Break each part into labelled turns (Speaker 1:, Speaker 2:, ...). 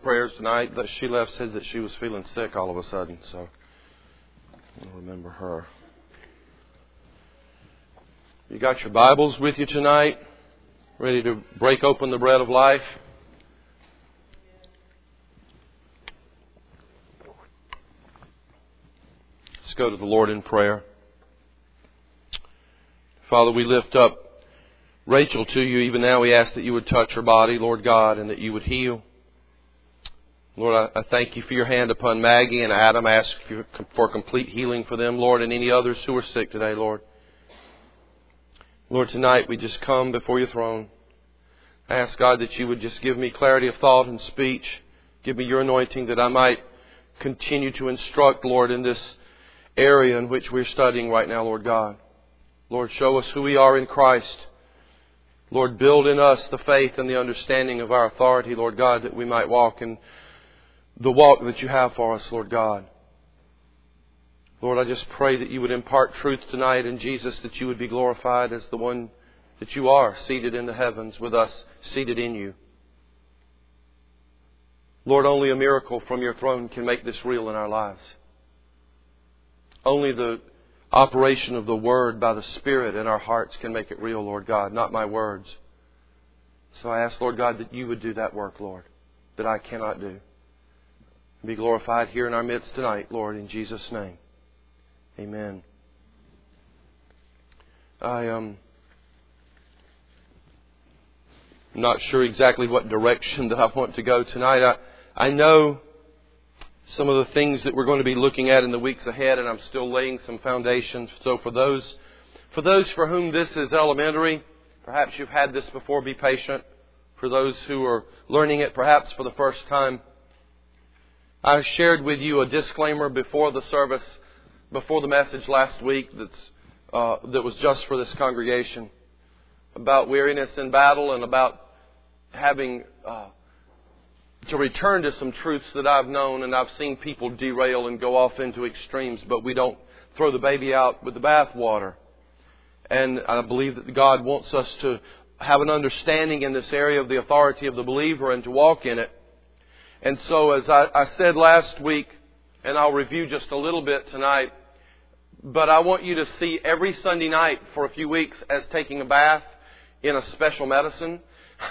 Speaker 1: prayers tonight. That she left said that she was feeling sick all of a sudden, so I'll remember her. You got your Bibles with you tonight? Ready to break open the bread of life? Let's go to the Lord in prayer. Father, we lift up Rachel to you. Even now we ask that you would touch her body, Lord God, and that you would heal. Lord, I thank you for your hand upon Maggie and Adam. I ask you for complete healing for them, Lord, and any others who are sick today, Lord. Lord, tonight we just come before your throne. I ask, God, that you would just give me clarity of thought and speech. Give me your anointing that I might continue to instruct, Lord, in this area in which we're studying right now, Lord God. Lord, show us who we are in Christ. Lord, build in us the faith and the understanding of our authority, Lord God, that we might walk in the walk that you have for us, Lord God. Lord, I just pray that you would impart truth tonight in Jesus, that you would be glorified as the one that you are, seated in the heavens with us, seated in you. Lord, only a miracle from your throne can make this real in our lives. Only the operation of the Word by the Spirit in our hearts can make it real, Lord God, not my words. So I ask, Lord God, that you would do that work, Lord, that I cannot do. Be glorified here in our midst tonight, Lord, in Jesus' name. Amen. I'm not sure exactly what direction that I want to go tonight. I know some of the things that we're going to be looking at in the weeks ahead, and I'm still laying some foundations. So for those for whom this is elementary, perhaps you've had this before, be patient. For those who are learning it perhaps for the first time, I shared with you a disclaimer before the service, before the message last week that was just for this congregation about weariness in battle and about having to return to some truths that I've known, and I've seen people derail and go off into extremes, but we don't throw the baby out with the bathwater. And I believe that God wants us to have an understanding in this area of the authority of the believer and to walk in it. And so as I said last week, and I'll review just a little bit tonight, but I want you to see every Sunday night for a few weeks as taking a bath in a special medicine.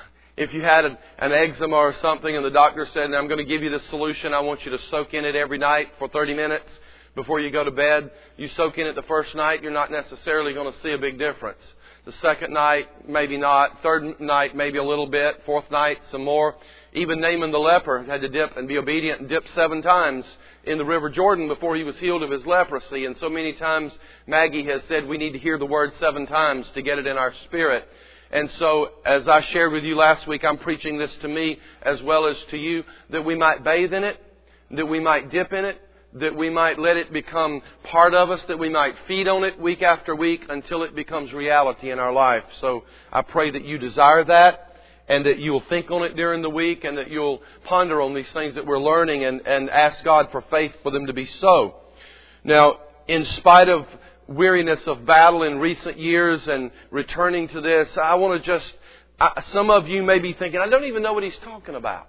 Speaker 1: If you had an eczema or something and the doctor said, I'm going to give you this solution, I want you to soak in it every night for 30 minutes before you go to bed. You soak in it the first night, you're not necessarily going to see a big difference. The second night, maybe not. Third night, maybe a little bit. Fourth night, some more. Even Naaman the leper had to dip and be obedient and dip 7 times in the River Jordan before he was healed of his leprosy. And so many times Maggie has said we need to hear the word 7 times to get it in our spirit. And so, as I shared with you last week, I'm preaching this to me as well as to you, that we might bathe in it, that we might dip in it, that we might let it become part of us, that we might feed on it week after week until it becomes reality in our life. So I pray that you desire that, and that you'll think on it during the week, and that you'll ponder on these things that we're learning and ask God for faith for them to be so. Now, in spite of weariness of battle in recent years and returning to this, I want to some of you may be thinking, I don't even know what he's talking about.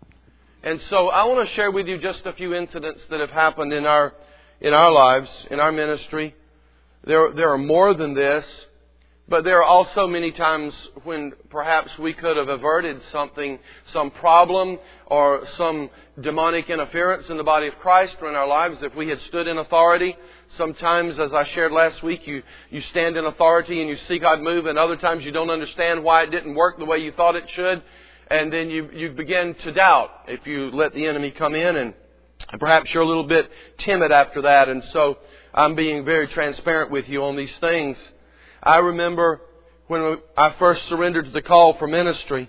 Speaker 1: And so I want to share with you just a few incidents that have happened in our lives, in our ministry. There are more than this, but there are also many times when perhaps we could have averted something, some problem or some demonic interference in the body of Christ or in our lives if we had stood in authority. Sometimes, as I shared last week, you stand in authority and you see God move, and other times you don't understand why it didn't work the way you thought it should. And then you begin to doubt if you let the enemy come in, and perhaps you're a little bit timid after that. And so I'm being very transparent with you on these things. I remember when I first surrendered to the call for ministry,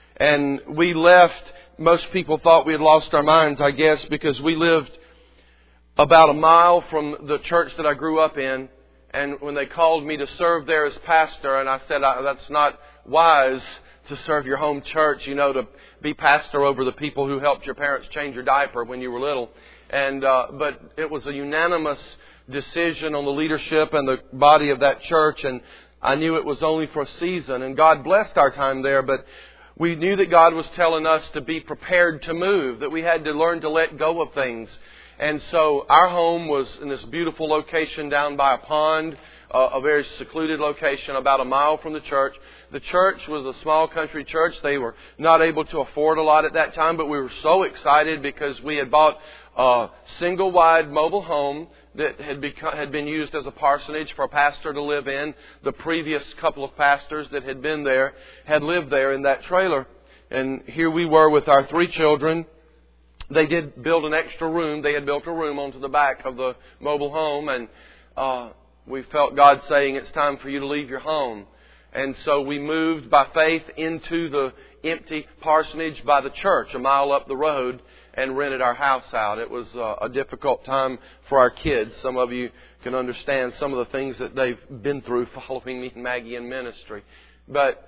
Speaker 1: and we left. Most people thought we had lost our minds, I guess, because we lived about a mile from the church that I grew up in. And when they called me to serve there as pastor, and I said, that's not wise to serve your home church, to be pastor over the people who helped your parents change your diaper when you were little. And but it was a unanimous decision on the leadership and the body of that church, and I knew it was only for a season. And God blessed our time there, but We knew that God was telling us to be prepared to move, that we had to learn to let go of things. And so our home was in this beautiful location down by a pond, a very secluded location about a mile from the church. The church was a small country church. They were not able to afford a lot at that time, but we were so excited because we had bought a single-wide mobile home that had been used as a parsonage for a pastor to live in. The previous couple of pastors that had been there had lived there in that trailer. And here we were with our 3 children. They did build an extra room. They had built a room onto the back of the mobile home, and we felt God saying, it's time for you to leave your home. And so we moved by faith into the empty parsonage by the church a mile up the road and rented our house out. It was a difficult time for our kids. Some of you can understand some of the things that they've been through following me and Maggie in ministry. But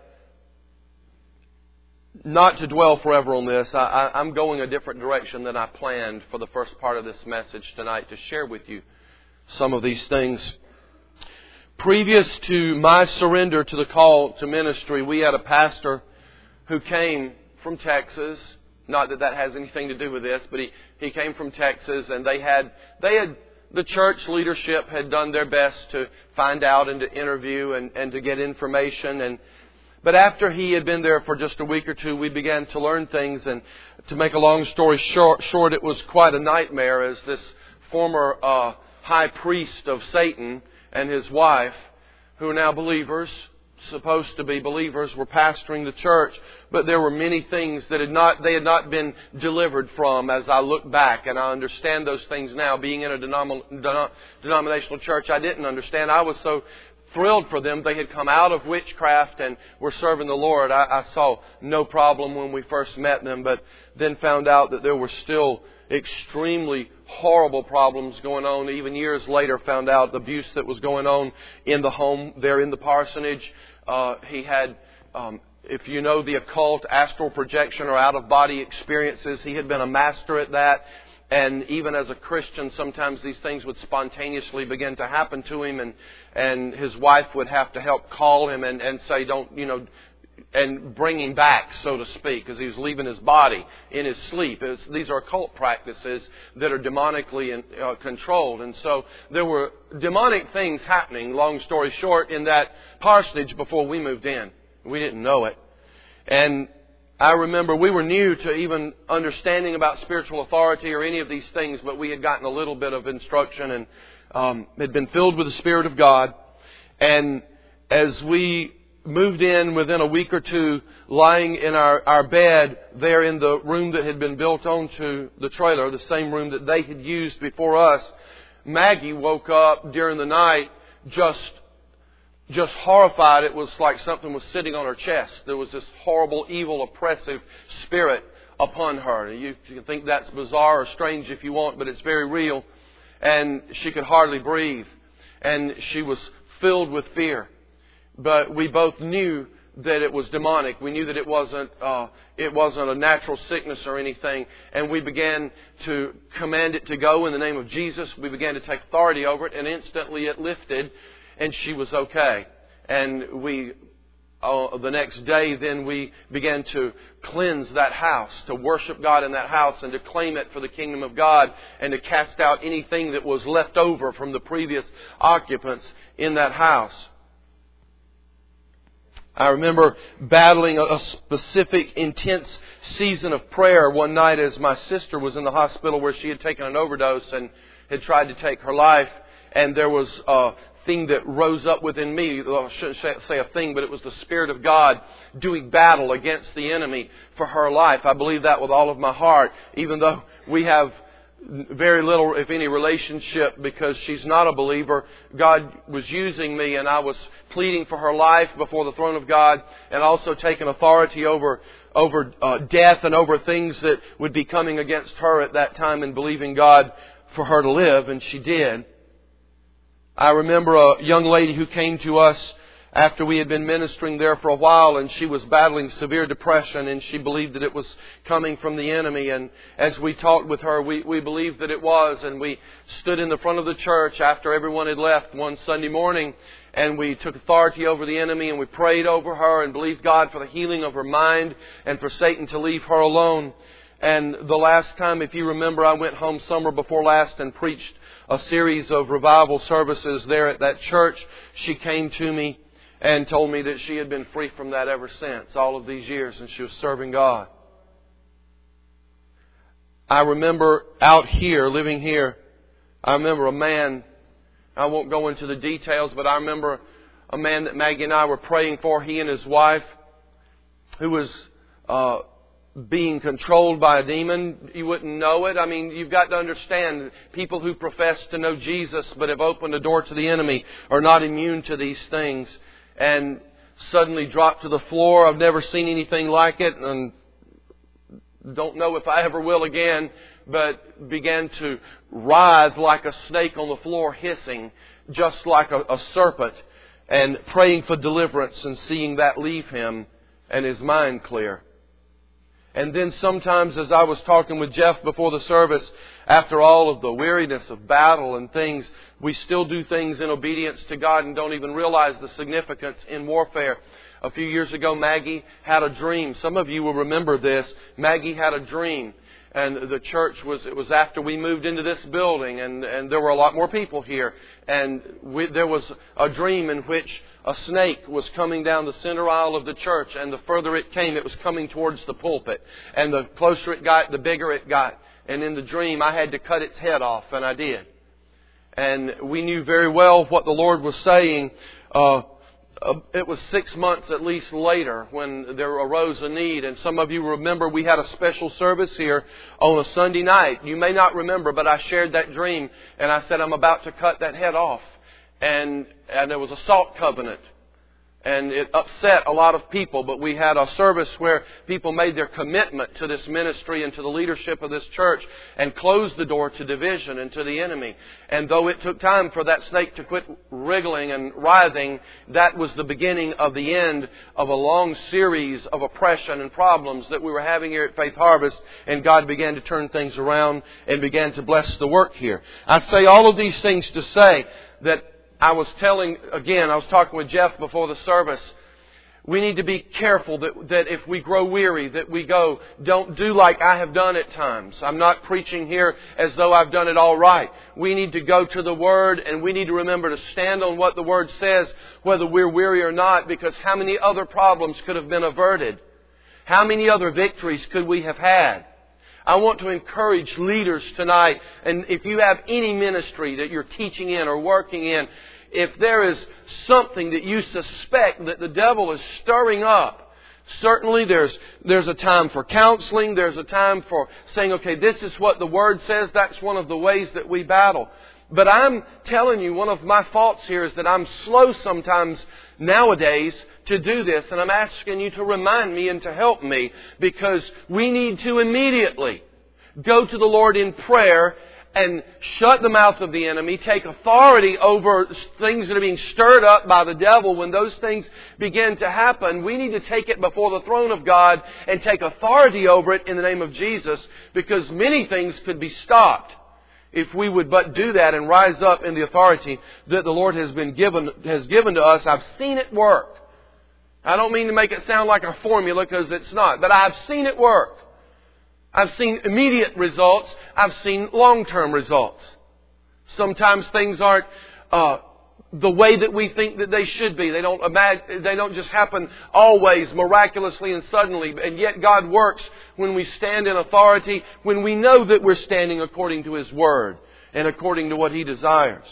Speaker 1: not to dwell forever on this, I'm going a different direction than I planned for the first part of this message tonight to share with you some of these things. Previous to my surrender to the call to ministry, we had a pastor who came from Texas. Not that that has anything to do with this, but he came from Texas, and the church leadership had done their best to find out and to interview and to get information. But after he had been there for just a week or two, we began to learn things. And to make a long story short, it was quite a nightmare as this former high priest of Satan and his wife, who are now believers, supposed to be believers, were pastoring the church. But there were many things that they had not been delivered from as I look back. And I understand those things now. Being in a denominational church I didn't understand. I was so thrilled for them. They had come out of witchcraft and were serving the Lord. I saw no problem when we first met them, but then found out that there were still extremely horrible problems going on. Even years later, found out the abuse that was going on in the home there in the parsonage. He had, if you know the occult, astral projection or out-of-body experiences, he had been a master at that. And even as a Christian, sometimes these things would spontaneously begin to happen to him, and his wife would have to help call him and say, don't, and bring him back, so to speak, because he was leaving his body in his sleep. These are occult practices that are demonically controlled. And so there were demonic things happening, long story short, in that parsonage before we moved in. We didn't know it. And I remember we were new to even understanding about spiritual authority or any of these things, but we had gotten a little bit of instruction and had been filled with the Spirit of God. And as we moved in within a week or two, lying in our bed there in the room that had been built onto the trailer, the same room that they had used before us, Maggie woke up during the night just horrified. It was like something was sitting on her chest. There was this horrible, evil, oppressive spirit upon her. You can think that's bizarre or strange if you want, but it's very real. And she could hardly breathe. And she was filled with fear. But we both knew that it was demonic. We knew that it wasn't a natural sickness or anything. And we began to command it to go in the name of Jesus. We began to take authority over it, and instantly it lifted. And she was okay. And the next day then we began to cleanse that house, to worship God in that house and to claim it for the kingdom of God and to cast out anything that was left over from the previous occupants in that house. I remember battling a specific intense season of prayer one night as my sister was in the hospital where she had taken an overdose and had tried to take her life. And there was a thing that rose up within me. Well, I shouldn't say a thing, but it was the Spirit of God doing battle against the enemy for her life. I believe that with all of my heart, even though we have very little, if any, relationship because she's not a believer. God was using me and I was pleading for her life before the throne of God and also taking authority over death and over things that would be coming against her at that time and believing God for her to live, and she did. I remember a young lady who came to us after we had been ministering there for a while, and she was battling severe depression, and she believed that it was coming from the enemy. And as we talked with her, we believed that it was, and we stood in the front of the church after everyone had left one Sunday morning, and we took authority over the enemy, and we prayed over her and believed God for the healing of her mind and for Satan to leave her alone. And the last time, if you remember, I went home summer before last and preached a series of revival services there at that church. She came to me and told me that she had been free from that ever since, all of these years, and she was serving God. I remember out here, living here, I remember a man, I won't go into the details, but I remember a man that Maggie and I were praying for, he and his wife, who was being controlled by a demon. You wouldn't know it. I mean, you've got to understand, people who profess to know Jesus but have opened the door to the enemy are not immune to these things. And suddenly dropped to the floor. I've never seen anything like it, and don't know if I ever will again, but began to writhe like a snake on the floor, hissing just like a serpent, and praying for deliverance and seeing that leave him and his mind clear. And then sometimes, as I was talking with Jeff before the service, after all of the weariness of battle and things, we still do things in obedience to God and don't even realize the significance in warfare. A few years ago, Maggie had a dream. Some of you will remember this. Maggie had a dream. And the church it was after we moved into this building, and there were a lot more people here. And there was a dream in which a snake was coming down the center aisle of the church, and the further it came, it was coming towards the pulpit. And the closer it got, the bigger it got. And in the dream, I had to cut its head off, and I did. And we knew very well what the Lord was saying. It was 6 months at least later when there arose a need. And some of you remember we had a special service here on a Sunday night. You may not remember, but I shared that dream. And I said, I'm about to cut that head off. And there was a salt covenant. And it upset a lot of people, but we had a service where people made their commitment to this ministry and to the leadership of this church and closed the door to division and to the enemy. And though it took time for that snake to quit wriggling and writhing, that was the beginning of the end of a long series of oppression and problems that we were having here at Faith Harvest, and God began to turn things around and began to bless the work here. I say all of these things to say that I was talking with Jeff before the service, we need to be careful that if we grow weary, that we don't do like I have done at times. I'm not preaching here as though I've done it all right. We need to go to the Word, and we need to remember to stand on what the Word says, whether we're weary or not, because how many other problems could have been averted? How many other victories could we have had? I want to encourage leaders tonight, and if you have any ministry that you're teaching in or working in, if there is something that you suspect that the devil is stirring up, certainly there's a time for counseling, there's a time for saying, okay, this is what the Word says, that's one of the ways that we battle. But I'm telling you, one of my faults here is that I'm slow sometimes nowadays to do this, and I'm asking you to remind me and to help me, because we need to immediately go to the Lord in prayer and shut the mouth of the enemy, take authority over things that are being stirred up by the devil. When those things begin to happen, we need to take it before the throne of God and take authority over it in the name of Jesus, because many things could be stopped if we would but do that and rise up in the authority that the Lord has given to us. I've seen it work. I don't mean to make it sound like a formula, because it's not. But I've seen it work. I've seen immediate results. I've seen long-term results. Sometimes things aren't the way that we think that they should be. They don't just happen always miraculously and suddenly. And yet God works when we stand in authority, when we know that we're standing according to His Word and according to what He desires.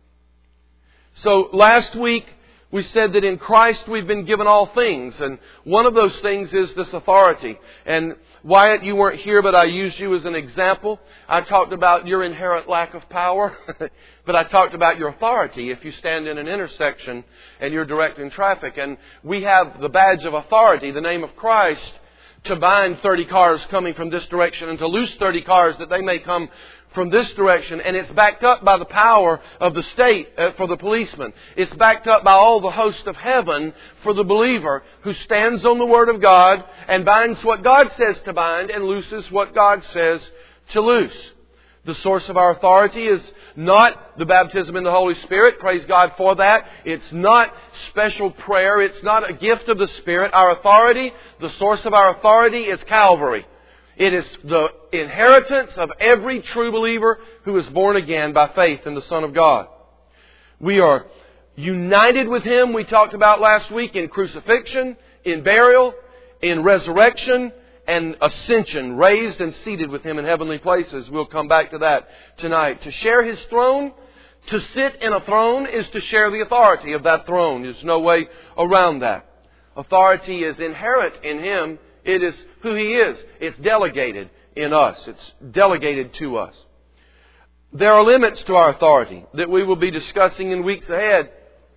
Speaker 1: So last week, we said that in Christ we've been given all things. And one of those things is this authority. And Wyatt, you weren't here, but I used you as an example. I talked about your inherent lack of power. But I talked about your authority if you stand in an intersection and you're directing traffic. And we have the badge of authority, the name of Christ, to bind 30 cars coming from this direction and to loose 30 cars that they may come from this direction. And it's backed up by the power of the state for the policeman. It's backed up by all the host of heaven for the believer who stands on the Word of God and binds what God says to bind and looses what God says to loose. The source of our authority is not the baptism in the Holy Spirit. Praise God for that. It's not special prayer. It's not a gift of the Spirit. Our authority, the source of our authority is Calvary. It is the inheritance of every true believer who is born again by faith in the Son of God. We are united with Him, we talked about last week, in crucifixion, in burial, in resurrection, and ascension, raised and seated with Him in heavenly places. We'll come back to that tonight. To share His throne, to sit in a throne, is to share the authority of that throne. There's no way around that. Authority is inherent in Him. It is who He is. It's delegated in us. It's delegated to us. There are limits to our authority that we will be discussing in weeks ahead.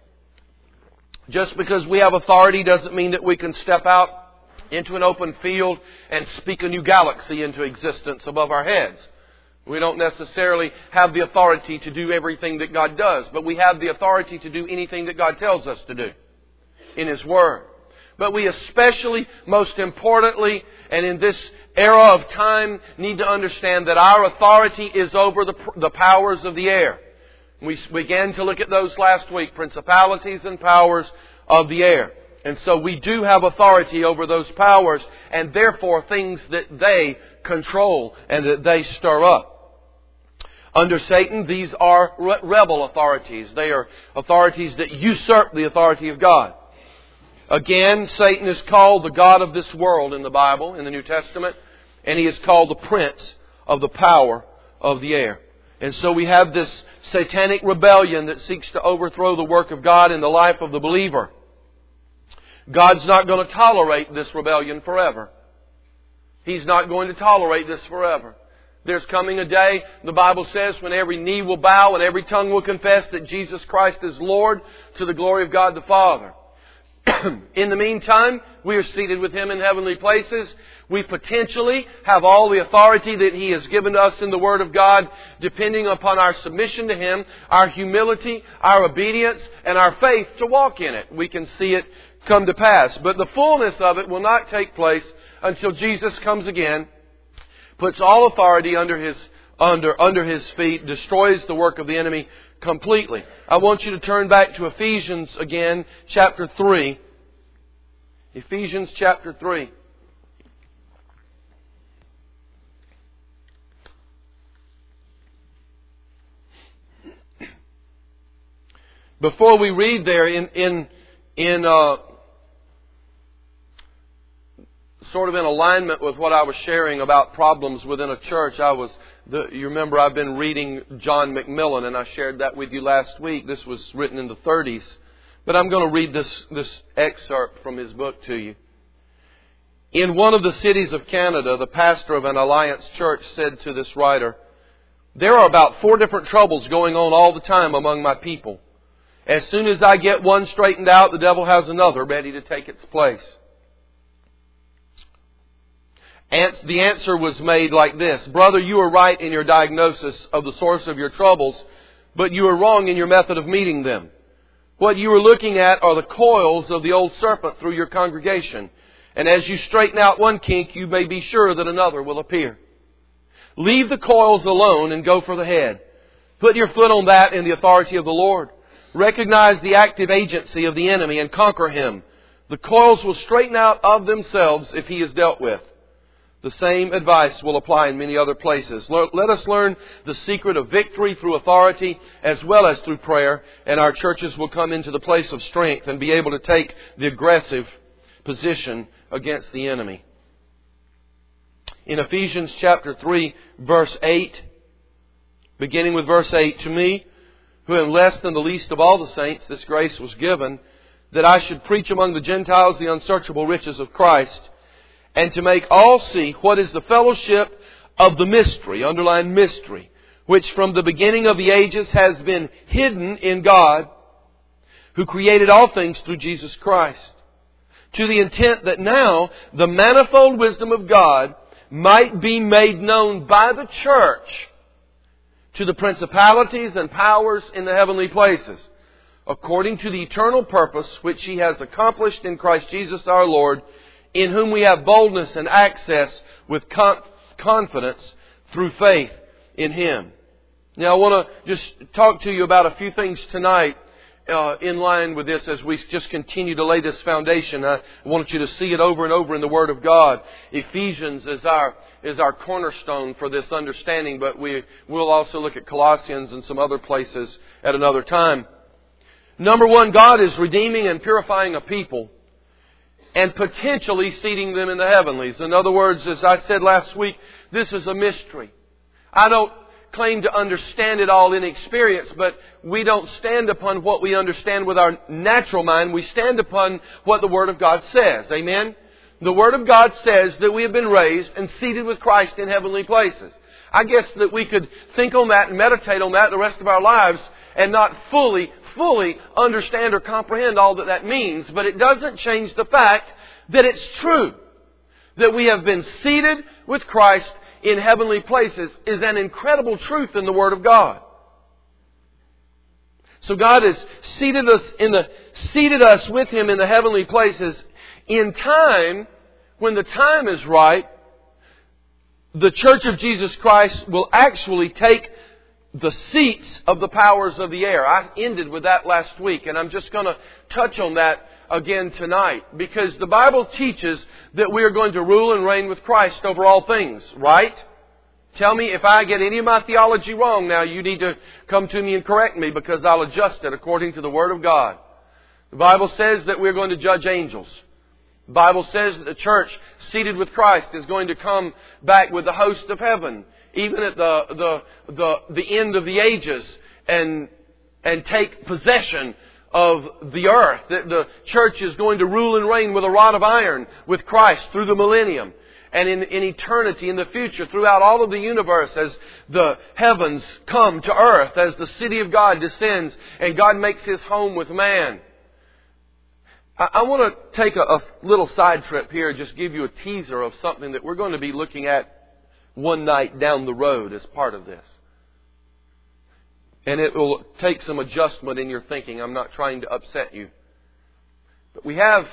Speaker 1: Just because we have authority doesn't mean that we can step out into an open field and speak a new galaxy into existence above our heads. We don't necessarily have the authority to do everything that God does, but we have the authority to do anything that God tells us to do in His Word. But we especially, most importantly, and in this era of time, need to understand that our authority is over the powers of the air. We began to look at those last week, principalities and powers of the air. And so we do have authority over those powers, and therefore things that they control and that they stir up. Under Satan, these are rebel authorities. They are authorities that usurp the authority of God. Again, Satan is called the god of this world in the Bible, in the New Testament, and he is called the prince of the power of the air. And so we have this satanic rebellion that seeks to overthrow the work of God in the life of the believer. God's not going to tolerate this rebellion forever. He's not going to tolerate this forever. There's coming a day, the Bible says, when every knee will bow and every tongue will confess that Jesus Christ is Lord, to the glory of God the Father. In the meantime, we are seated with Him in heavenly places. We potentially have all the authority that He has given to us in the Word of God, depending upon our submission to Him, our humility, our obedience, and our faith to walk in it. We can see it come to pass. But the fullness of it will not take place until Jesus comes again, puts all authority under His feet, destroys the work of the enemy completely. I want you to turn back to Ephesians again, chapter 3. Ephesians chapter 3. Before we read there in sort of in alignment with what I was sharing about problems within a church, you remember I've been reading John Macmillan, and I shared that with you last week. This was written in the 30s. But I'm going to read this excerpt from his book to you. In one of the cities of Canada, the pastor of an Alliance church said to this writer, "There are about 4 different troubles going on all the time among my people. As soon as I get one straightened out, the devil has another ready to take its place." The answer was made like this: "Brother, you are right in your diagnosis of the source of your troubles, but you are wrong in your method of meeting them. What you are looking at are the coils of the old serpent through your congregation. And as you straighten out one kink, you may be sure that another will appear. Leave the coils alone and go for the head. Put your foot on that in the authority of the Lord. Recognize the active agency of the enemy and conquer him. The coils will straighten out of themselves if he is dealt with." The same advice will apply in many other places. Let us learn the secret of victory through authority as well as through prayer, and our churches will come into the place of strength and be able to take the aggressive position against the enemy. In Ephesians chapter 3, verse 8, beginning with verse 8, "To me, who am less than the least of all the saints, this grace was given, that I should preach among the Gentiles the unsearchable riches of Christ, and to make all see what is the fellowship of the mystery," underline mystery, "which from the beginning of the ages has been hidden in God, who created all things through Jesus Christ. to the intent that now the manifold wisdom of God might be made known by the church to the principalities and powers in the heavenly places, according to the eternal purpose which He has accomplished in Christ Jesus our Lord, in whom we have boldness and access with confidence through faith in Him. Now I want to just talk to you about a few things tonight in line with this as we just continue to lay this foundation. I want you to see it over and over in the Word of God. Ephesians is our cornerstone for this understanding, but we'll also look at Colossians and some other places at another time. Number one, God is redeeming and purifying a people and potentially seating them in the heavenlies. In other words, as I said last week, this is a mystery. I don't claim to understand it all in experience, but we don't stand upon what we understand with our natural mind. We stand upon what the Word of God says. Amen? The Word of God says that we have been raised and seated with Christ in heavenly places. I guess that we could think on that and meditate on that the rest of our lives and not fully understand or comprehend all that means, but it doesn't change the fact that it's true. That we have been seated with Christ in heavenly places is an incredible truth in the Word of God. So God has seated us with Him in the heavenly places. In time, when the time is right, the Church of Jesus Christ will actually take the seats of the powers of the air. I ended with that last week, and I'm just going to touch on that again tonight, because the Bible teaches that we are going to rule and reign with Christ over all things, right? Tell me if I get any of my theology wrong now, you need to come to me and correct me, because I'll adjust it according to the Word of God. The Bible says that we're going to judge angels. The Bible says that the church seated with Christ is going to come back with the host of heaven, even at the end of the ages, and take possession of the earth. That the church is going to rule and reign with a rod of iron with Christ through the millennium. And in eternity, in the future, throughout all of the universe, as the heavens come to earth, as the city of God descends and God makes His home with man. I want to take a little side trip here, just give you a teaser of something that we're going to be looking at one night down the road as part of this. And it will take some adjustment in your thinking. I'm not trying to upset you. But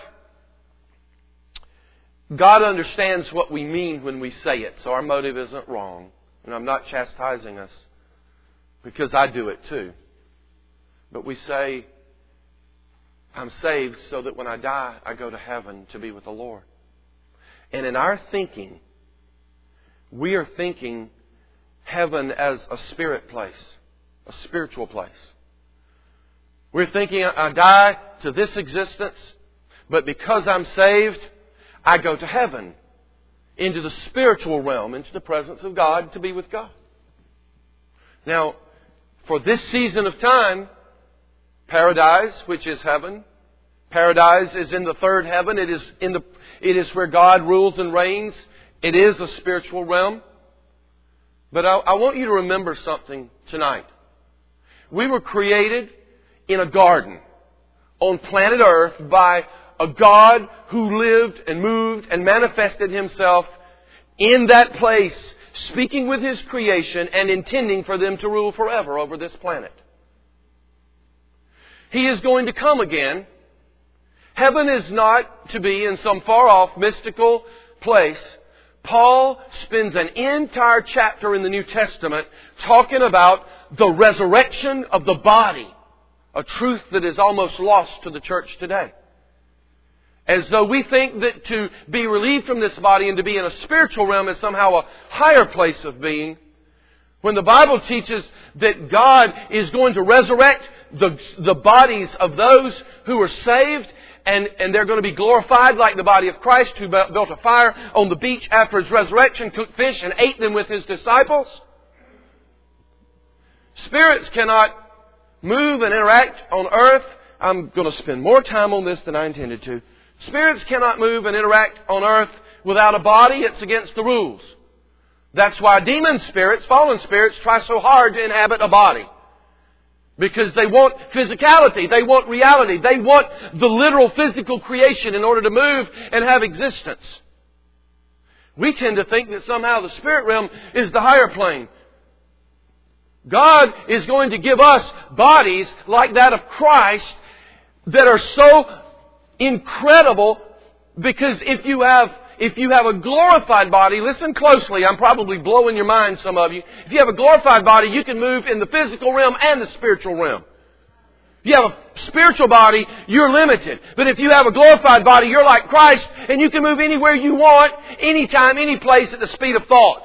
Speaker 1: God understands what we mean when we say it, so our motive isn't wrong. And I'm not chastising us, because I do it too. But we say, I'm saved so that when I die, I go to heaven to be with the Lord. And in our thinking, we are thinking heaven as a spirit place, a spiritual place. We're thinking, I die to this existence, but because I'm saved, I go to heaven, into the spiritual realm, into the presence of God, to be with God. Now, for this season of time, paradise, which is heaven, paradise is in the third heaven. It is where God rules and reigns. It is a spiritual realm. But I want you to remember something tonight. We were created in a garden on planet Earth by a God who lived and moved and manifested Himself in that place, speaking with His creation and intending for them to rule forever over this planet. He is going to come again. Heaven is not to be in some far-off mystical place. Paul spends an entire chapter in the New Testament talking about the resurrection of the body, a truth that is almost lost to the church today. As though we think that to be relieved from this body and to be in a spiritual realm is somehow a higher place of being, when the Bible teaches that God is going to resurrect the bodies of those who are saved, and they're going to be glorified like the body of Christ, who built a fire on the beach after His resurrection, cooked fish and ate them with His disciples. Spirits cannot move and interact on earth. I'm going to spend more time on this than I intended to. Spirits cannot move and interact on earth without a body. It's against the rules. That's why demon spirits, fallen spirits, try so hard to inhabit a body. Because they want physicality. They want reality. They want the literal physical creation in order to move and have existence. We tend to think that somehow the spirit realm is the higher plane. God is going to give us bodies like that of Christ that are so incredible, because if you have a glorified body, listen closely, I'm probably blowing your mind, some of you. If you have a glorified body, you can move in the physical realm and the spiritual realm. If you have a spiritual body, you're limited. But if you have a glorified body, you're like Christ, and you can move anywhere you want, anytime, any place, at the speed of thought.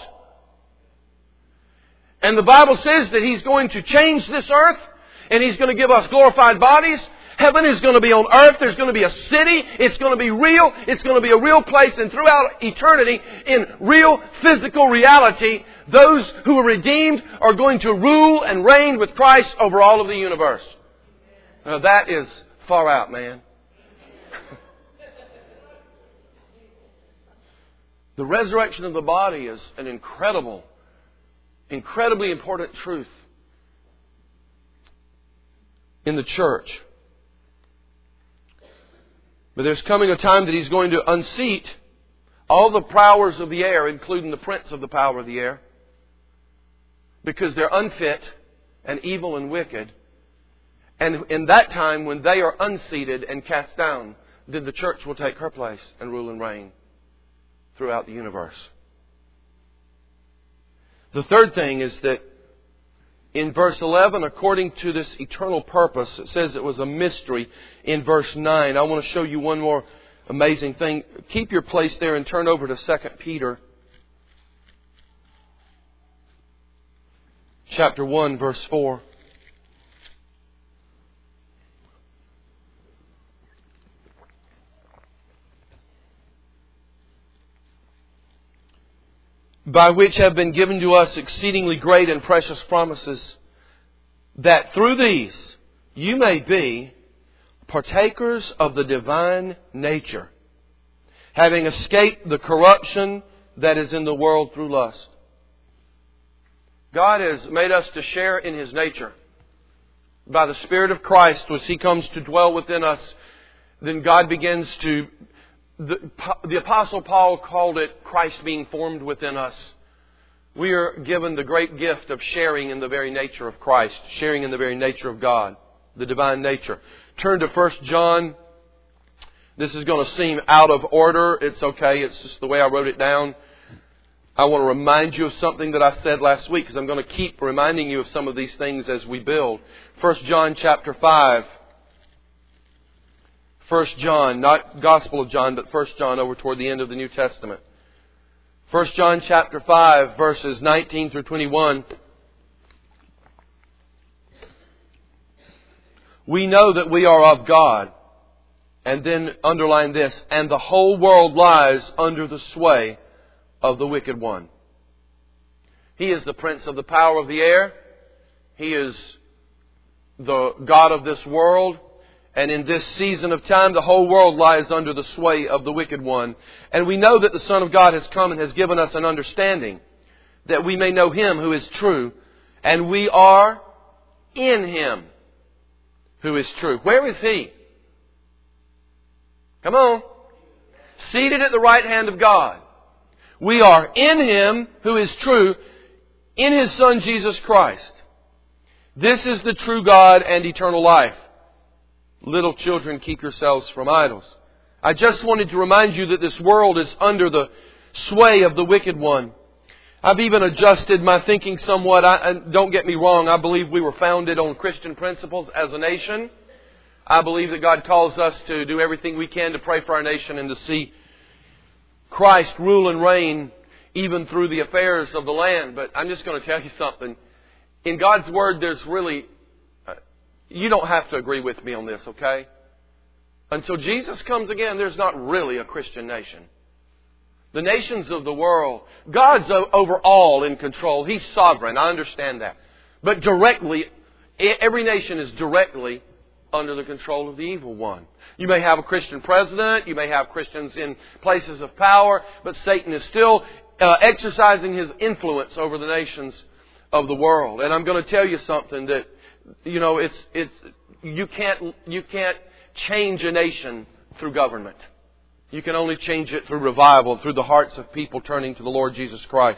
Speaker 1: And the Bible says that He's going to change this earth, and He's going to give us glorified bodies. Heaven is going to be on earth. There's going to be a city. It's going to be real. It's going to be a real place. And throughout eternity, in real physical reality, those who are redeemed are going to rule and reign with Christ over all of the universe. Now that is far out, man. The resurrection of the body is an incredibly important truth in the church. But there's coming a time that He's going to unseat all the powers of the air, including the prince of the power of the air, because they're unfit and evil and wicked. And in that time, when they are unseated and cast down, then the church will take her place and rule and reign throughout the universe. The third thing is that in verse 11, according to this eternal purpose, it says it was a mystery in verse 9. I want to show you one more amazing thing. Keep your place there and turn over to 2 Peter chapter 1, verse 4. By which have been given to us exceedingly great and precious promises, that through these you may be partakers of the divine nature, having escaped the corruption that is in the world through lust. God has made us to share in His nature. By the Spirit of Christ, as He comes to dwell within us, then God begins to... The Apostle Paul called it Christ being formed within us. We are given the great gift of sharing in the very nature of Christ, sharing in the very nature of God, the divine nature. Turn to 1 John. This is going to seem out of order. It's okay. It's just the way I wrote it down. I want to remind you of something that I said last week, because I'm going to keep reminding you of some of these things as we build. 1 John chapter 5. 1 John, not Gospel of John, but 1 John over toward the end of the New Testament. 1 John chapter 5, verses 19 through 21. We know that we are of God. And then underline this, and the whole world lies under the sway of the wicked one. He is the prince of the power of the air. He is the God of this world. And in this season of time, the whole world lies under the sway of the wicked one. And we know that the Son of God has come and has given us an understanding, that we may know Him who is true. And we are in Him who is true. Where is He? Come on. Seated at the right hand of God. We are in Him who is true, in His Son Jesus Christ. This is the true God and eternal life. Little children, keep yourselves from idols. I just wanted to remind you that this world is under the sway of the wicked one. I've even adjusted my thinking somewhat. Don't get me wrong, I believe we were founded on Christian principles as a nation. I believe that God calls us to do everything we can to pray for our nation and to see Christ rule and reign even through the affairs of the land. But I'm just going to tell you something. In God's Word, there's really... You don't have to agree with me on this, okay? Until Jesus comes again, there's not really a Christian nation. The nations of the world, God's over all in control. He's sovereign. I understand that. But directly, every nation is directly under the control of the evil one. You may have a Christian president. You may have Christians in places of power. But Satan is still exercising his influence over the nations of the world. And I'm going to tell you something, that you can't change a nation through government. You can only change it through revival, through the hearts of people turning to the Lord Jesus Christ.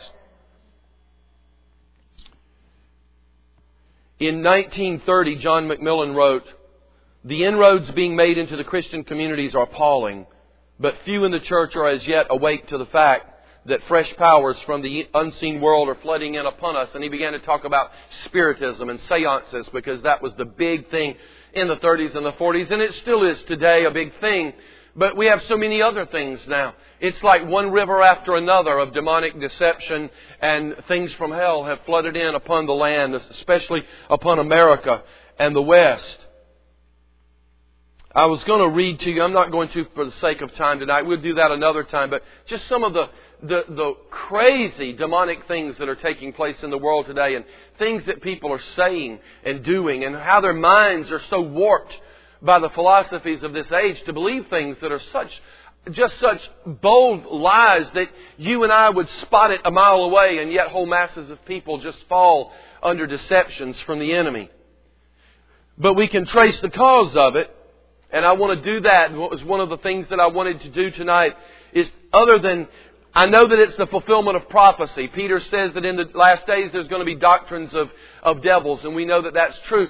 Speaker 1: In 1930, John Macmillan wrote, "The inroads being made into the Christian communities are appalling, but few in the church are as yet awake to the fact that fresh powers from the unseen world are flooding in upon us." And he began to talk about spiritism and seances, because that was the big thing in the 30s and the 40s, and it still is today a big thing. But we have so many other things now. It's like one river after another of demonic deception, and things from hell have flooded in upon the land, especially upon America and the West. I was going to read to you, I'm not going to for the sake of time tonight, we'll do that another time, but just some of the crazy demonic things that are taking place in the world today, and things that people are saying and doing, and how their minds are so warped by the philosophies of this age to believe things that are such bold lies that you and I would spot it a mile away, and yet whole masses of people just fall under deceptions from the enemy. But we can trace the cause of it, and I want to do that. And what was one of the things that I wanted to do tonight is, other than, I know that it's the fulfillment of prophecy. Peter says that in the last days there's going to be doctrines of devils, and we know that that's true.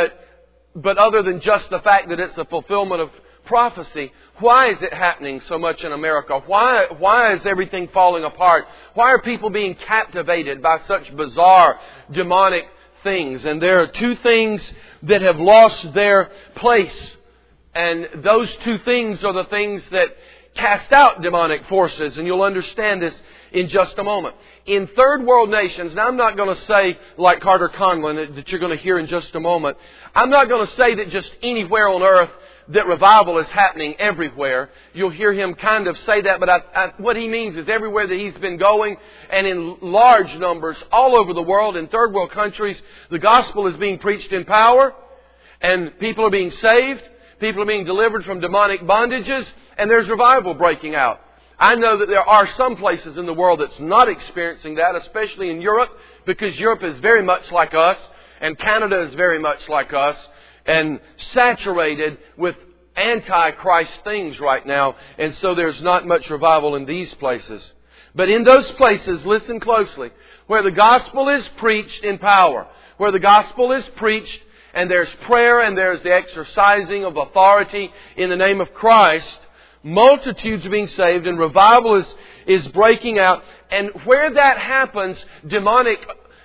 Speaker 1: But other than just the fact that it's the fulfillment of prophecy, why is it happening so much in America? Why is everything falling apart? Why are people being captivated by such bizarre, demonic things? And there are two things that have lost their place. And those two things are the things that cast out demonic forces. And you'll understand this in just a moment. In third world nations, now I'm not going to say like Carter Conlon that you're going to hear in just a moment. I'm not going to say that just anywhere on earth that revival is happening everywhere. You'll hear him kind of say that, but what he means is everywhere that he's been going, and in large numbers all over the world, in third world countries, the gospel is being preached in power, and people are being saved, people are being delivered from demonic bondages, and there's revival breaking out. I know that there are some places in the world that's not experiencing that, especially in Europe, because Europe is very much like us, and Canada is very much like us, and saturated with anti-Christ things right now. And so there's not much revival in these places. But in those places, listen closely, where the gospel is preached in power, where the gospel is preached and there's prayer and there's the exercising of authority in the name of Christ, multitudes are being saved and revival is breaking out. And where that happens, demonic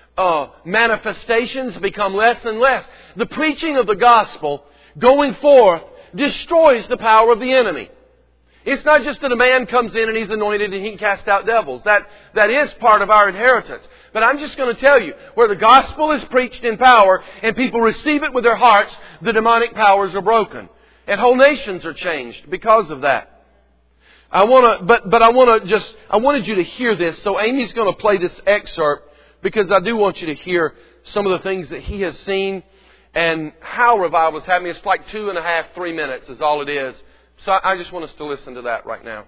Speaker 1: manifestations become less and less. The preaching of the gospel going forth destroys the power of the enemy. It's not just that a man comes in and he's anointed and he can cast out devils. That is part of our inheritance. But I'm just going to tell you, where the gospel is preached in power and people receive it with their hearts, the demonic powers are broken. And whole nations are changed because of that. I wanted you to hear this. So Amy's going to play this excerpt, because I do want you to hear some of the things that he has seen and how revival is happening. It's like 2.5, 3 minutes is all it is. So I just want us to listen to that right now.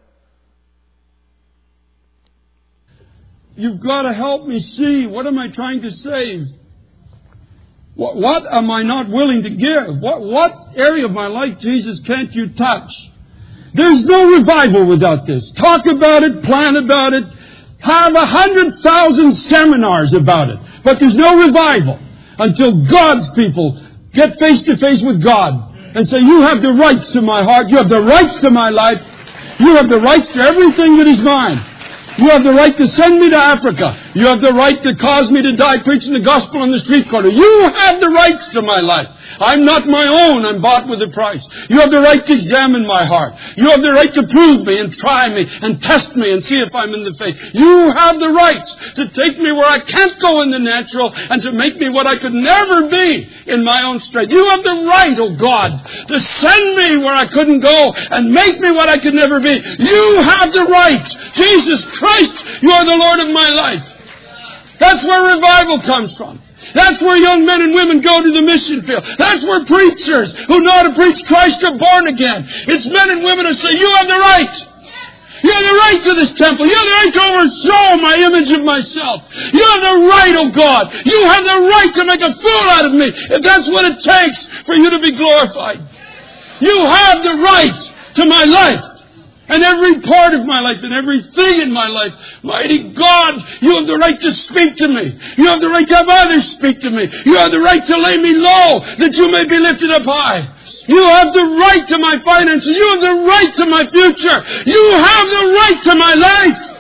Speaker 2: You've got to help me see. What am I trying to say? What am I not willing to give? What area of my life, Jesus, can't you touch? There's no revival without this. Talk about it, plan about it, have 100,000 seminars about it. But there's no revival until God's people get face to face with God and say, you have the rights to my heart, you have the rights to my life, you have the rights to everything that is mine. You have the right to send me to Africa. You have the right to cause me to die preaching the gospel on the street corner. You have the rights to my life. I'm not my own. I'm bought with a price. You have the right to examine my heart. You have the right to prove me and try me and test me and see if I'm in the faith. You have the rights to take me where I can't go in the natural and to make me what I could never be in my own strength. You have the right, oh God, to send me where I couldn't go and make me what I could never be. You have the right. Jesus Christ, you are the Lord of my life. That's where revival comes from. That's where young men and women go to the mission field. That's where preachers who know how to preach Christ are born again. It's men and women who say, you have the right. You have the right to this temple. You have the right to overthrow my image of myself. You have the right, oh God. You have the right to make a fool out of me if that's what it takes for you to be glorified. You have the right to my life and every part of my life and everything in my life. Mighty God, you have the right to speak to me. You have the right to have others speak to me. You have the right to lay me low that you may be lifted up high. You have the right to my finances. You have the right to my future. You have the right to my life.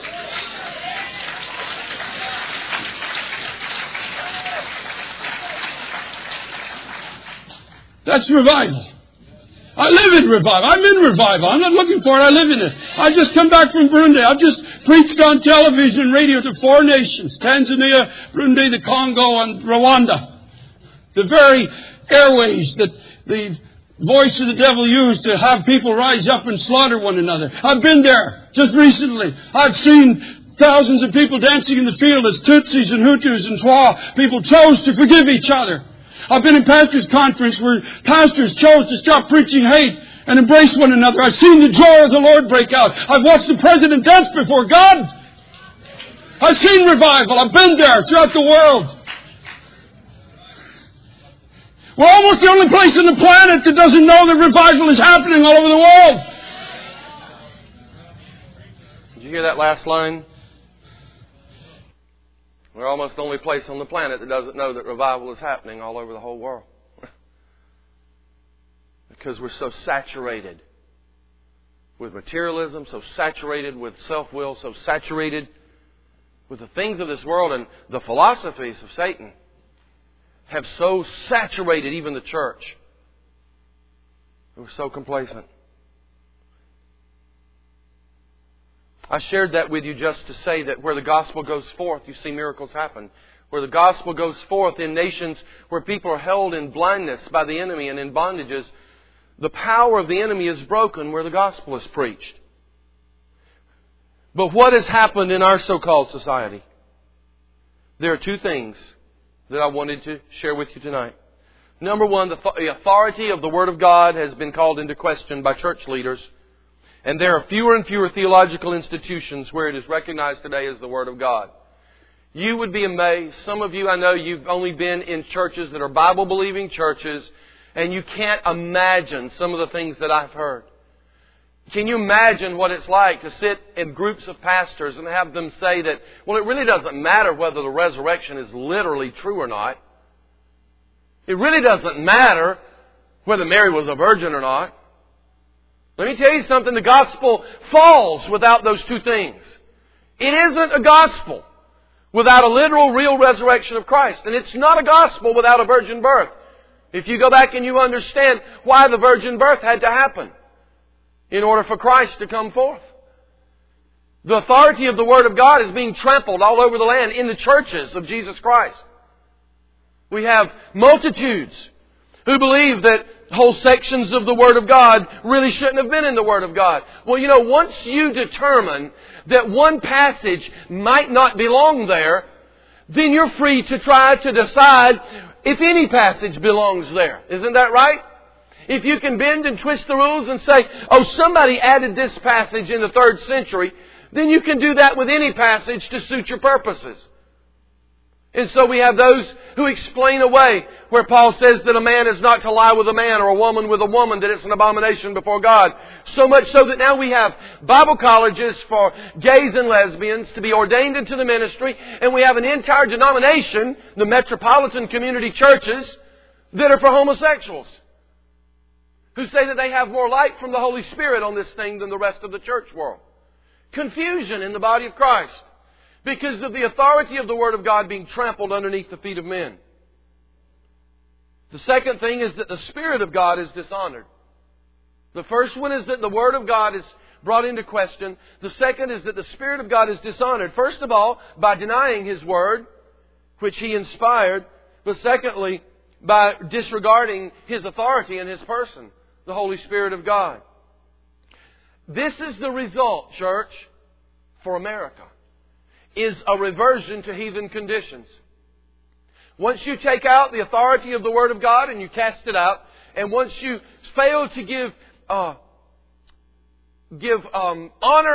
Speaker 2: That's revival. I live in revival. I'm in revival. I'm not looking for it. I live in it. I just come back from Burundi. I've just preached on television and radio to 4 nations. Tanzania, Burundi, the Congo, and Rwanda. The very airways that the voice of the devil used to have people rise up and slaughter one another. I've been there just recently. I've seen thousands of people dancing in the field as Tutsis and Hutus and Twa people chose to forgive each other. I've been in pastors' conference where pastors chose to stop preaching hate and embrace one another. I've seen the joy of the Lord break out. I've watched the president dance before God. I've seen revival. I've been there throughout the world. We're almost the only place on the planet that doesn't know that revival is happening all over the world.
Speaker 1: Did you hear that last line? We're almost the only place on the planet that doesn't know that revival is happening all over the whole world. Because we're so saturated with materialism, so saturated with self-will, so saturated with the things of this world, and the philosophies of Satan have so saturated even the church. We're so complacent. I shared that with you just to say that where the gospel goes forth, you see miracles happen. Where the gospel goes forth in nations where people are held in blindness by the enemy and in bondages, the power of the enemy is broken where the gospel is preached. But what has happened in our so-called society? There are 2 things that I wanted to share with you tonight. Number one, the authority of the Word of God has been called into question by church leaders. And there are fewer and fewer theological institutions where it is recognized today as the Word of God. You would be amazed. Some of you, I know you've only been in churches that are Bible-believing churches, and you can't imagine some of the things that I've heard. Can you imagine what it's like to sit in groups of pastors and have them say that, well, it really doesn't matter whether the resurrection is literally true or not. It really doesn't matter whether Mary was a virgin or not. Let me tell you something. The gospel falls without those 2 things. It isn't a gospel without a literal, real resurrection of Christ. And it's not a gospel without a virgin birth. If you go back and you understand why the virgin birth had to happen in order for Christ to come forth. The authority of the Word of God is being trampled all over the land in the churches of Jesus Christ. We have multitudes who believe that whole sections of the Word of God really shouldn't have been in the Word of God. Well, you know, once you determine that one passage might not belong there, then you're free to try to decide if any passage belongs there. Isn't that right? If you can bend and twist the rules and say, oh, somebody added this passage in the 3rd century, then you can do that with any passage to suit your purposes. And so we have those who explain away where Paul says that a man is not to lie with a man or a woman with a woman, that it's an abomination before God. So much so that now we have Bible colleges for gays and lesbians to be ordained into the ministry, and we have an entire denomination, the metropolitan community churches, that are for homosexuals, who say that they have more light from the Holy Spirit on this thing than the rest of the church world. Confusion in the body of Christ, because of the authority of the Word of God being trampled underneath the feet of men. The second thing is that the Spirit of God is dishonored. The first one is that the Word of God is brought into question. The second is that the Spirit of God is dishonored. First of all, by denying His Word, which He inspired. But secondly, by disregarding His authority in His person, the Holy Spirit of God. This is the result, church, for America, is a reversion to heathen conditions. Once you take out the authority of the Word of God and you cast it out, and once you fail to give honor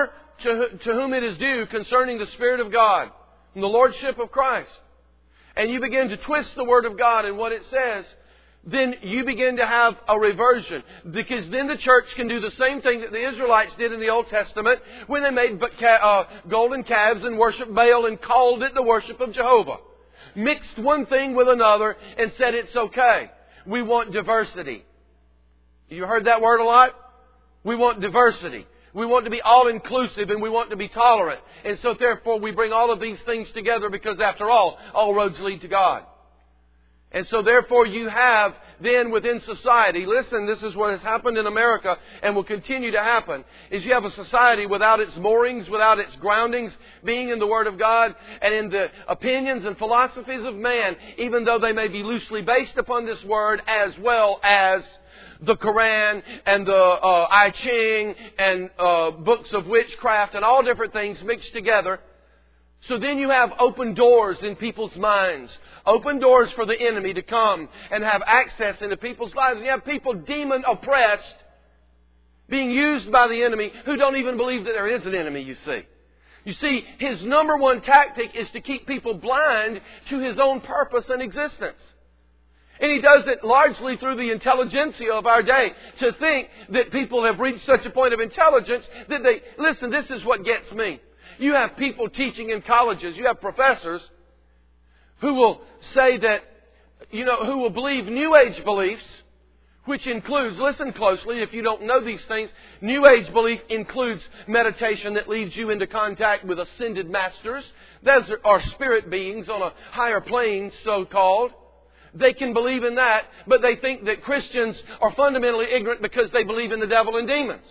Speaker 1: to whom it is due concerning the Spirit of God and the Lordship of Christ, and you begin to twist the Word of God and what it says, then you begin to have a reversion. Because then the church can do the same thing that the Israelites did in the Old Testament when they made golden calves and worshiped Baal and called it the worship of Jehovah. Mixed one thing with another and said it's okay. We want diversity. You heard that word a lot? We want diversity. We want to be all-inclusive and we want to be tolerant. And so therefore we bring all of these things together because after all roads lead to God. And so therefore you have then within society, listen, this is what has happened in America and will continue to happen, is you have a society without its moorings, without its groundings being in the Word of God and in the opinions and philosophies of man, even though they may be loosely based upon this Word, as well as the Quran and the I Ching and books of witchcraft and all different things mixed together. So then you have open doors in people's minds. Open doors for the enemy to come and have access into people's lives. And you have people demon oppressed being used by the enemy who don't even believe that there is an enemy, you see. You see, his number one tactic is to keep people blind to his own purpose and existence. And he does it largely through the intelligentsia of our day, to think that people have reached such a point of intelligence that listen, this is what gets me. You have people teaching in colleges, you have professors who will say that, who will believe New Age beliefs, which includes, listen closely if you don't know these things, New Age belief includes meditation that leads you into contact with ascended masters. Those are spirit beings on a higher plane, so-called. They can believe in that, but they think that Christians are fundamentally ignorant because they believe in the devil and demons.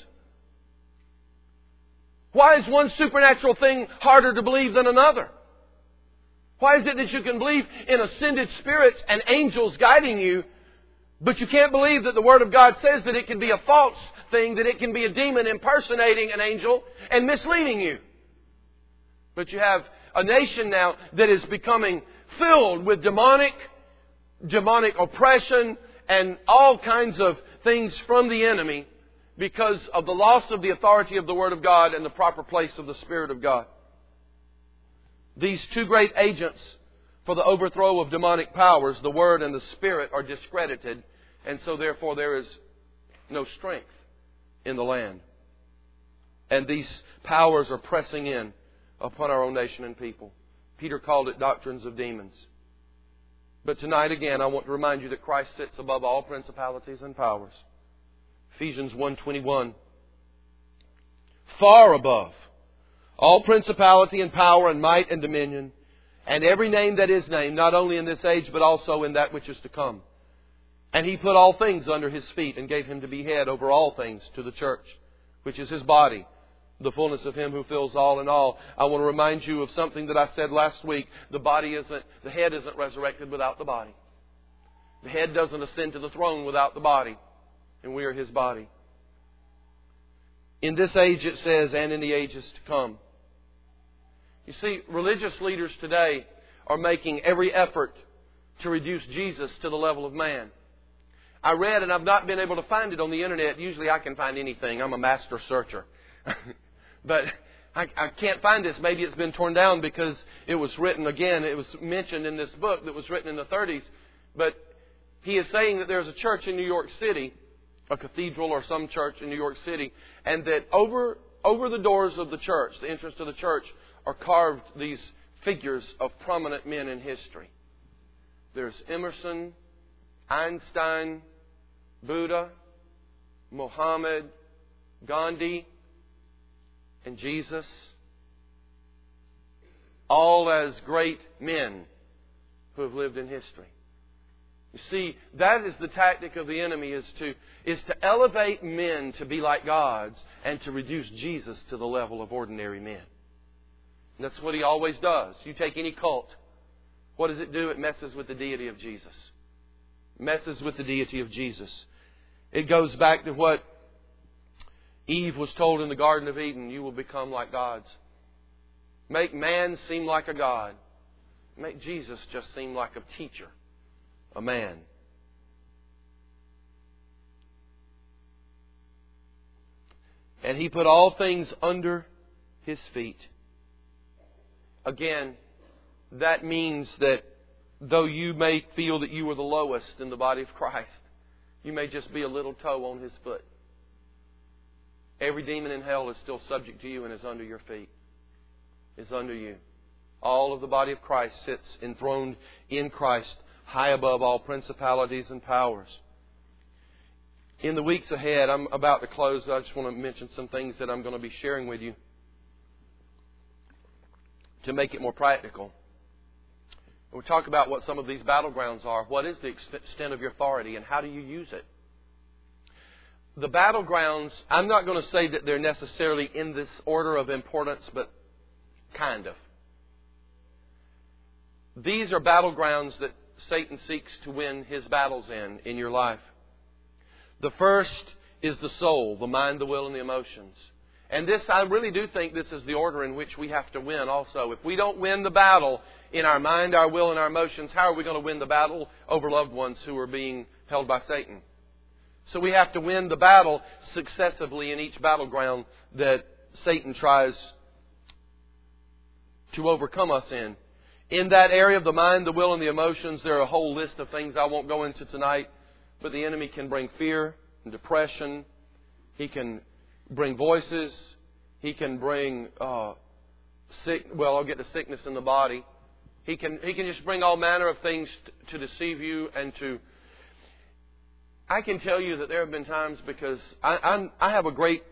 Speaker 1: Why is one supernatural thing harder to believe than another? Why is it that you can believe in ascended spirits and angels guiding you, but you can't believe that the Word of God says that it can be a false thing, that it can be a demon impersonating an angel and misleading you? But you have a nation now that is becoming filled with demonic oppression and all kinds of things from the enemy, because of the loss of the authority of the Word of God and the proper place of the Spirit of God. These two great agents for the overthrow of demonic powers, the Word and the Spirit, are discredited, and so therefore there is no strength in the land. And these powers are pressing in upon our own nation and people. Peter called it doctrines of demons. But tonight again, I want to remind you that Christ sits above all principalities and powers. Ephesians 1:21. Far above all principality and power and might and dominion, and every name that is named, not only in this age, but also in that which is to come. And He put all things under His feet and gave Him to be head over all things to the church, which is His body, the fullness of Him who fills all in all. I want to remind you of something that I said last week. The head isn't resurrected without the body. The head doesn't ascend to the throne without the body. And we are His body. In this age, it says, and in the ages to come. You see, religious leaders today are making every effort to reduce Jesus to the level of man. I read, and I've not been able to find it on the internet. Usually I can find anything. I'm a master searcher. But I can't find this. Maybe it's been torn down because it was written again. It was mentioned in this book that was written in the 30s. But he is saying that there's a church in New York City, a cathedral or some church in New York City, and that over the doors of the church, the entrance to the church, are carved these figures of prominent men in history. There's Emerson, Einstein, Buddha, Muhammad, Gandhi, and Jesus, all as great men who have lived in history. You see, that is the tactic of the enemy, is to elevate men to be like gods and to reduce Jesus to the level of ordinary men. And that's what he always does. You take any cult, what does it do? It messes with the deity of Jesus. It messes with the deity of Jesus. It goes back to what Eve was told in the Garden of Eden: you will become like gods. Make man seem like a god. Make Jesus just seem like a teacher, a man. And He put all things under His feet. Again, that means that though you may feel that you are the lowest in the body of Christ, you may just be a little toe on His foot. Every demon in hell is still subject to you and is under your feet. Is under you. All of the body of Christ sits enthroned in Christ, high above all principalities and powers. In the weeks ahead, I'm about to close. I just want to mention some things that I'm going to be sharing with you to make it more practical. We'll talk about what some of these battlegrounds are. What is the extent of your authority and how do you use it? The battlegrounds, I'm not going to say that they're necessarily in this order of importance, but kind of. These are battlegrounds that Satan seeks to win his battles in your life. The first is the soul, the mind, the will, and the emotions. And this, I really do think this is the order in which we have to win also. If we don't win the battle in our mind, our will, and our emotions, how are we going to win the battle over loved ones who are being held by Satan? So we have to win the battle successively in each battleground that Satan tries to overcome us in. In that area of the mind, the will, and the emotions, there are a whole list of things I won't go into tonight. But the enemy can bring fear and depression. He can bring voices. He can bring I'll get to sickness in the body. He can just bring all manner of things to deceive you and to. I can tell you that there have been times because I have a great,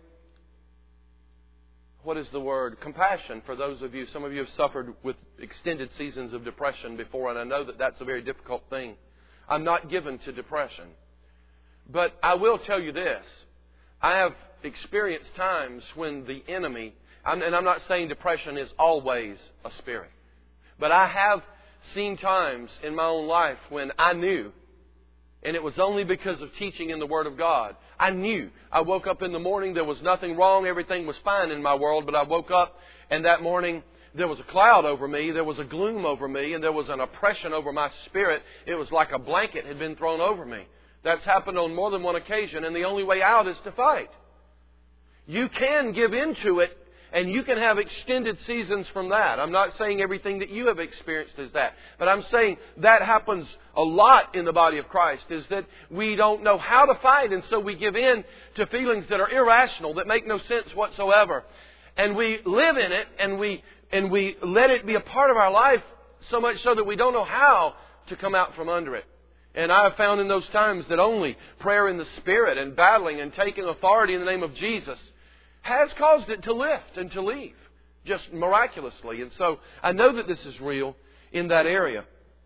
Speaker 1: compassion for those of you. Some of you have suffered with extended seasons of depression before, and I know that that's a very difficult thing. I'm not given to depression. But I will tell you this. I have experienced times when the enemy, and I'm not saying depression is always a spirit, but I have seen times in my own life when I knew, and it was only because of teaching in the Word of God. I knew. I woke up in the morning, there was nothing wrong, everything was fine in my world, but I woke up and that morning there was a cloud over me, there was a gloom over me, and there was an oppression over my spirit. It was like a blanket had been thrown over me. That's happened on more than one occasion, and the only way out is to fight. You can give into it, and you can have extended seasons from that. I'm not saying everything that you have experienced is that. But I'm saying that happens a lot in the body of Christ, is that we don't know how to fight, and so we give in to feelings that are irrational, that make no sense whatsoever. And we live in it, and we let it be a part of our life, so much so that we don't know how to come out from under it. And I have found in those times that only prayer in the Spirit and battling and taking authority in the name of Jesus has caused it to lift and to leave, just miraculously. And so I know that this is real in that area.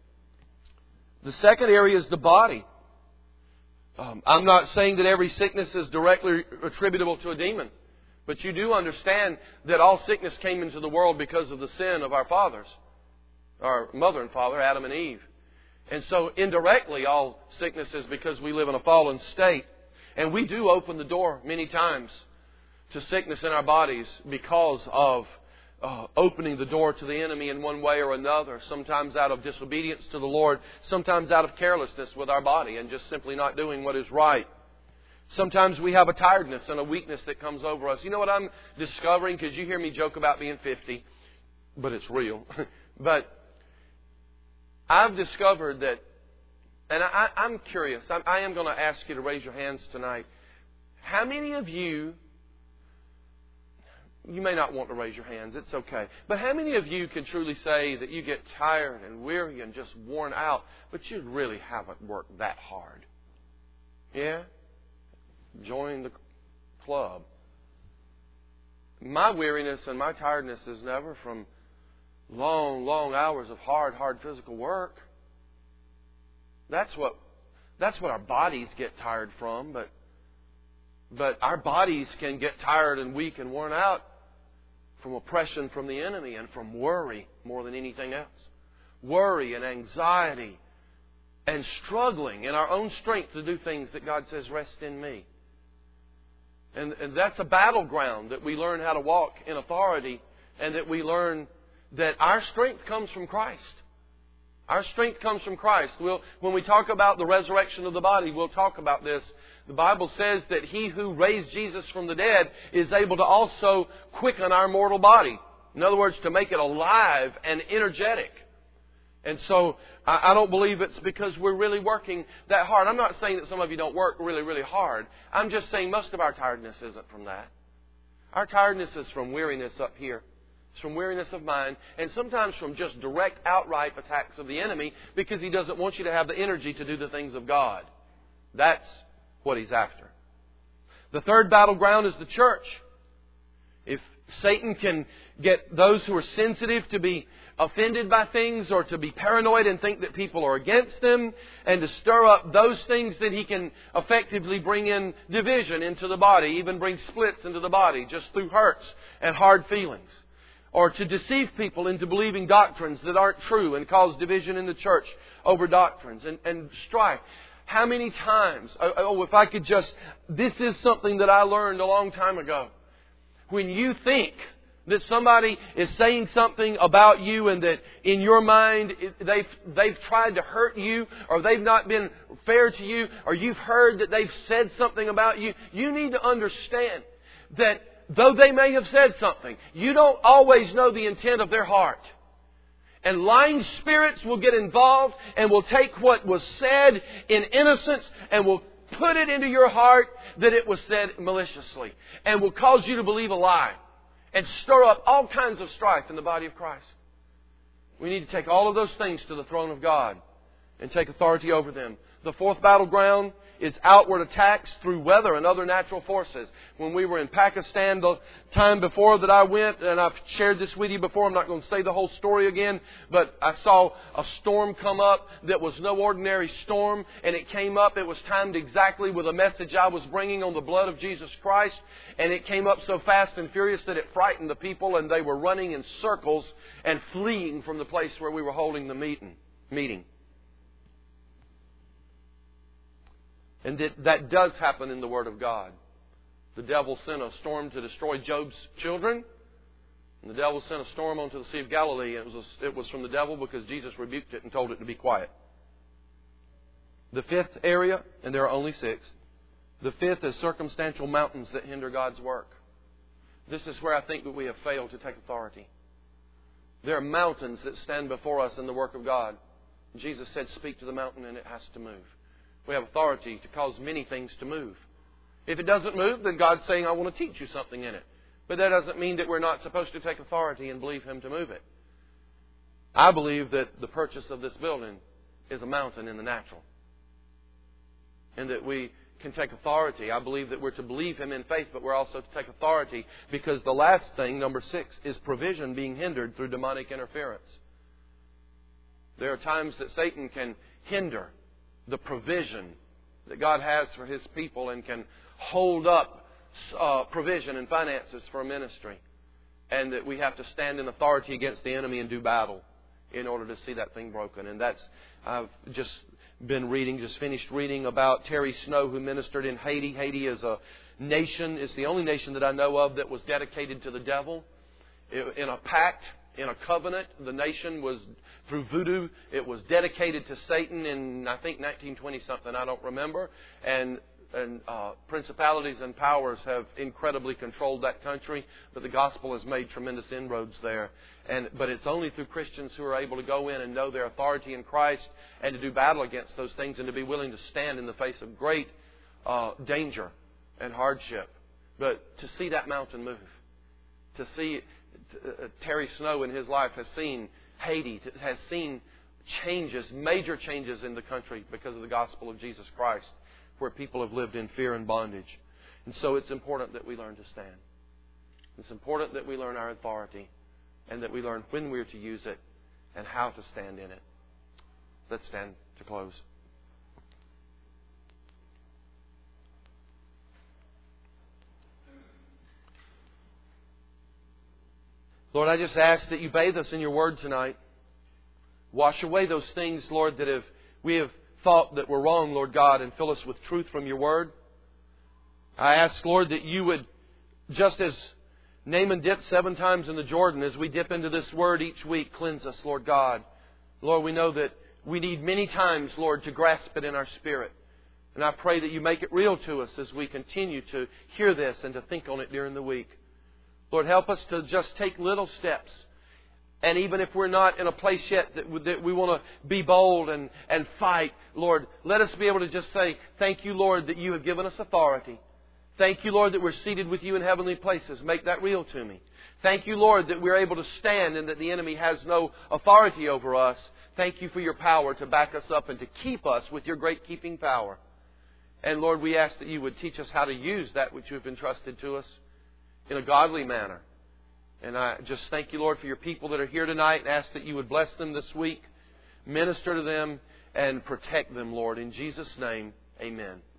Speaker 1: The second area is the body. I'm not saying that every sickness is directly attributable to a demon. But you do understand that all sickness came into the world because of the sin of our fathers, our mother and father, Adam and Eve. And so indirectly all sickness is because we live in a fallen state. And we do open the door many times to sickness in our bodies because of opening the door to the enemy in one way or another. Sometimes out of disobedience to the Lord. Sometimes out of carelessness with our body and just simply not doing what is right. Sometimes we have a tiredness and a weakness that comes over us. You know what I'm discovering? Because you hear me joke about being 50, but it's real. But I've discovered that, and I'm curious. I am going to ask you to raise your hands tonight. How many of you, you may not want to raise your hands, it's okay. But how many of you can truly say that you get tired and weary and just worn out, but you really haven't worked that hard? Yeah? Join the club. My weariness and my tiredness is never from long, long hours of hard physical work. That's what our bodies get tired from, but our bodies can get tired and weak and worn out from oppression from the enemy and from worry more than anything else. Worry and anxiety and struggling in our own strength to do things that God says, rest in me. And that's a battleground that we learn how to walk in authority, and that we learn that our strength comes from Christ. Our strength comes from Christ. When we talk about the resurrection of the body, we'll talk about this. The Bible says that He who raised Jesus from the dead is able to also quicken our mortal body. In other words, to make it alive and energetic. And so, I don't believe it's because we're really working that hard. I'm not saying that some of you don't work really, really hard. I'm just saying most of our tiredness isn't from that. Our tiredness is from weariness up here. It's from weariness of mind, and sometimes from just direct, outright attacks of the enemy, because he doesn't want you to have the energy to do the things of God. That's what he's after. The third battleground is the church. If Satan can get those who are sensitive to be offended by things or to be paranoid and think that people are against them and to stir up those things, then he can effectively bring in division into the body, even bring splits into the body just through hurts and hard feelings. Or to deceive people into believing doctrines that aren't true and cause division in the church over doctrines and strife. How many times, if I could just, this is something that I learned a long time ago. When you think that somebody is saying something about you and that in your mind they've tried to hurt you, or they've not been fair to you, or you've heard that they've said something about you, you need to understand that though they may have said something, you don't always know the intent of their heart. And lying spirits will get involved and will take what was said in innocence and will put it into your heart that it was said maliciously, and will cause you to believe a lie and stir up all kinds of strife in the body of Christ. We need to take all of those things to the throne of God and take authority over them. The fourth battleground is outward attacks through weather and other natural forces. When we were in Pakistan the time before that I went, and I've shared this with you before, I'm not going to say the whole story again, but I saw a storm come up that was no ordinary storm, and it came up, it was timed exactly with a message I was bringing on the blood of Jesus Christ, and it came up so fast and furious that it frightened the people, and they were running in circles and fleeing from the place where we were holding the meeting. And that does happen in the Word of God. The devil sent a storm to destroy Job's children. And the devil sent a storm onto the Sea of Galilee. And it was from the devil because Jesus rebuked it and told it to be quiet. The fifth area, and there are only 6, the fifth is circumstantial mountains that hinder God's work. This is where I think that we have failed to take authority. There are mountains that stand before us in the work of God. Jesus said, speak to the mountain and it has to move. We have authority to cause many things to move. If it doesn't move, then God's saying, I want to teach you something in it. But that doesn't mean that we're not supposed to take authority and believe Him to move it. I believe that the purchase of this building is a mountain in the natural. And that we can take authority. I believe that we're to believe Him in faith, but we're also to take authority, because the last thing, number 6, is provision being hindered through demonic interference. There are times that Satan can hinder the provision that God has for His people and can hold up provision and finances for a ministry. And that we have to stand in authority against the enemy and do battle in order to see that thing broken. And I've just finished reading about Terry Snow, who ministered in Haiti. Haiti is a nation, it's the only nation that I know of that was dedicated to the devil. In a pact, in a covenant, the nation was, through voodoo, it was dedicated to Satan in, I think, 1920-something, I don't remember. And principalities and powers have incredibly controlled that country, but the gospel has made tremendous inroads there. But it's only through Christians who are able to go in and know their authority in Christ and to do battle against those things and to be willing to stand in the face of great danger and hardship. But to see that mountain move, to see Terry Snow in his life has seen Haiti, has seen changes, major changes in the country because of the gospel of Jesus Christ, where people have lived in fear and bondage. And so it's important that we learn to stand. It's important that we learn our authority and that we learn when we're to use it and how to stand in it. Let's stand to close. Lord, I just ask that you bathe us in your word tonight. Wash away those things, Lord, that we have thought that were wrong, Lord God, and fill us with truth from your word. I ask, Lord, that you would, just as Naaman dipped 7 times in the Jordan, as we dip into this word each week, cleanse us, Lord God. Lord, we know that we need many times, Lord, to grasp it in our spirit. And I pray that You make it real to us as we continue to hear this and to think on it during the week. Lord, help us to just take little steps. And even if we're not in a place yet that we want to be bold and fight, Lord, let us be able to just say, thank You, Lord, that You have given us authority. Thank You, Lord, that we're seated with You in heavenly places. Make that real to me. Thank You, Lord, that we're able to stand and that the enemy has no authority over us. Thank You for Your power to back us up and to keep us with Your great keeping power. And Lord, we ask that You would teach us how to use that which You have entrusted to us in a godly manner. And I just thank You, Lord, for Your people that are here tonight, and ask that You would bless them this week, minister to them, and protect them, Lord. In Jesus' name, amen.